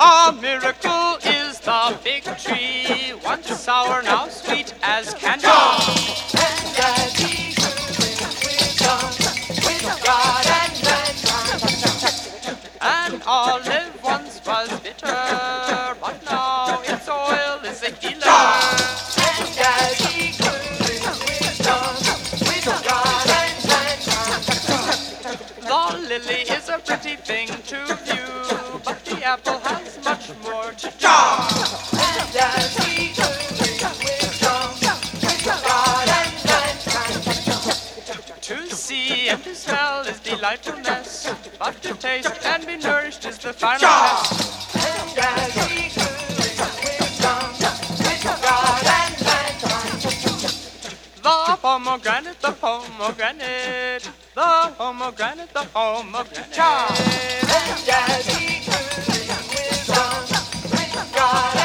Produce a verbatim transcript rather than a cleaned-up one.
A miracle is the fig tree, once sour, now sweet as candy. And as he grew in wisdom, with God and mankind. An olive once was bitter, but now its oil is a healer. And as he grew in wisdom, with God and mankind. The lily is a pretty thing to view, but the apple has much more to do. And as he grew in wisdom, with God and mankind. To see and to smell is delightfulness, but to taste and be nourished is the final test. And as he grew in wisdom, with God and mankind. The pomegranate, the pomegranate, the pomegranate, the pomegranate. And as he grew in wisdom, with God